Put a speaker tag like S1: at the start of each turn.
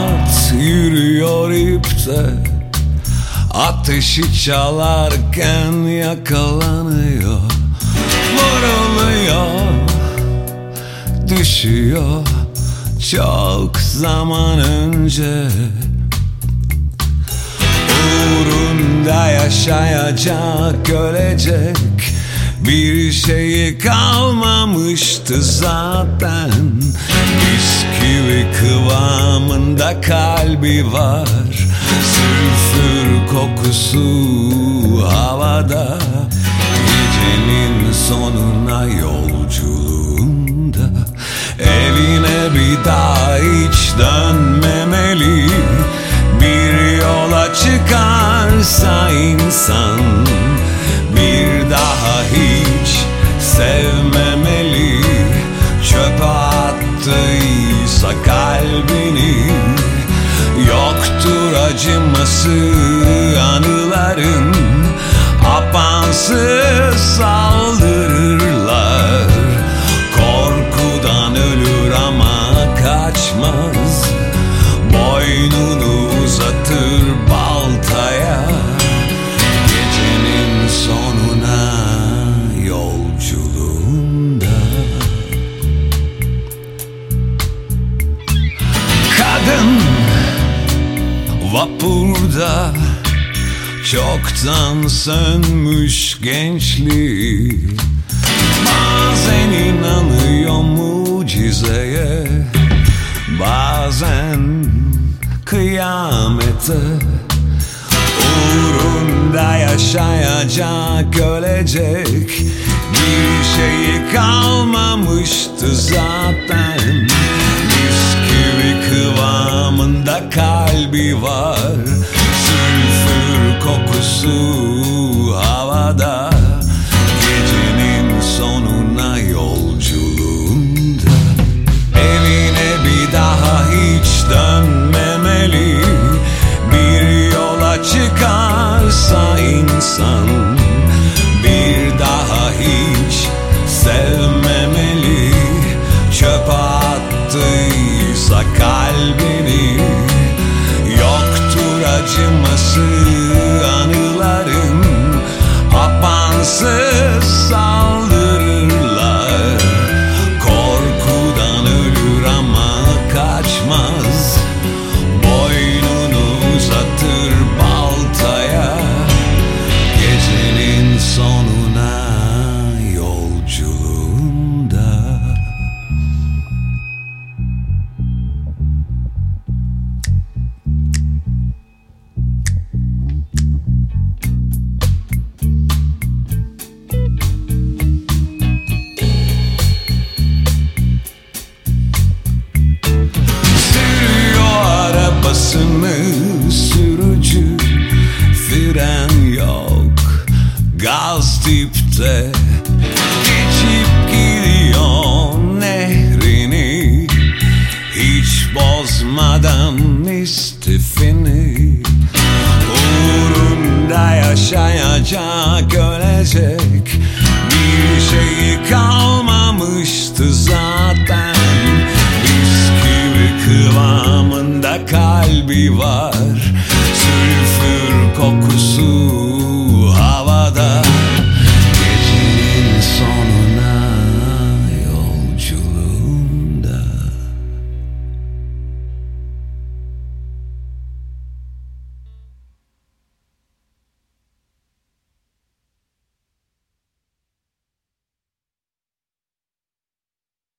S1: at yürüyor ipte, ateşi çalarken yakalanıyor. Vuruluyor, düşüyor çok zaman önce. Uğrunda yaşayacak, ölecek bir şeyi kalmamıştı zaten. Bisküvi kıvamında kalbi var, sülfür kokusu havada. Gecenin sonuna yolculuğunda evine bir daha hiç dönmemeli. Bir yola çıkarsa insan bir daha hiç sevmemeli. Çöpe attıysa kalbini, yoktur acıması anıların. Apansız saldırırlar, korkudan ölür ama kaçmaz. Boynunu uzatır baltaya, gecenin sonuna yolculuğunda. Kadın vapurda çoktan sönmüş gençliği. Bazen inanıyor mucizeye, bazen kıyamete. Uğrunda yaşayacak, ölecek bir şeyi kalmamıştı zaten. Bisküvi kıvamında kalbi var, sülfür kokusu havada. Gecenin sonuna yolculuğunda evine bir daha hiç dönmemeli. Bir yola çıkarsa insan bir daha hiç sevmemeli. Çöpe attıysa kalbini, yoktur acıması anıların. Apansız saldırırlar, korkudan ölür ama kaçmaz. Boynunu uzatır baltaya, gecenin sonuna yolculuğunda. Sürücü, fren yok, gaz dipte. Geçip gidiyor nehrini, hiç bozmadan istifini. Uğrunda yaşayacak, ölecek bir şeyi kalmamıştı zaten. Bisküvi kıvamında kalbi var, sülfür kokusu